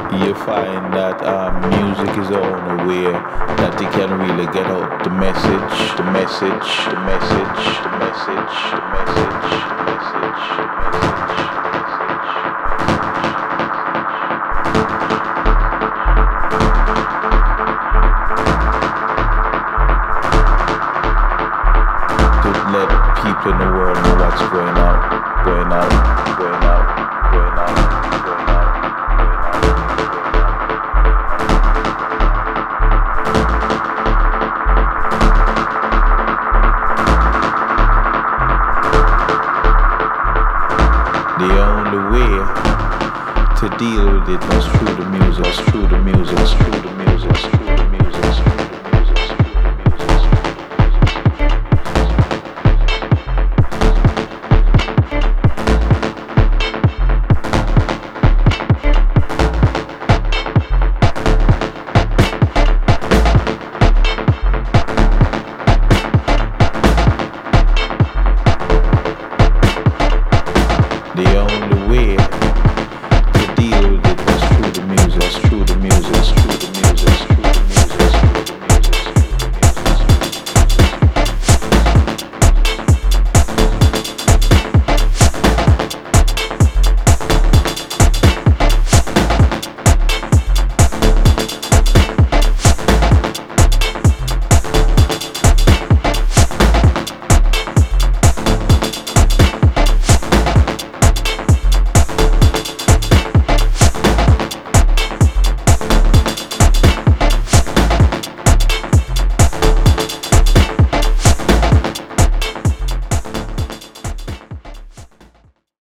you find that music is the only way that you can really get out the message, the message, the message, the message, the message, the message, to let people in the world know what's going on, going on, going on, going on, going on. The only way to deal with it was through the music, was through the music, was through the music, was through the music, was through the music, was through the The only way to deal with it was through the music, was through the music, was through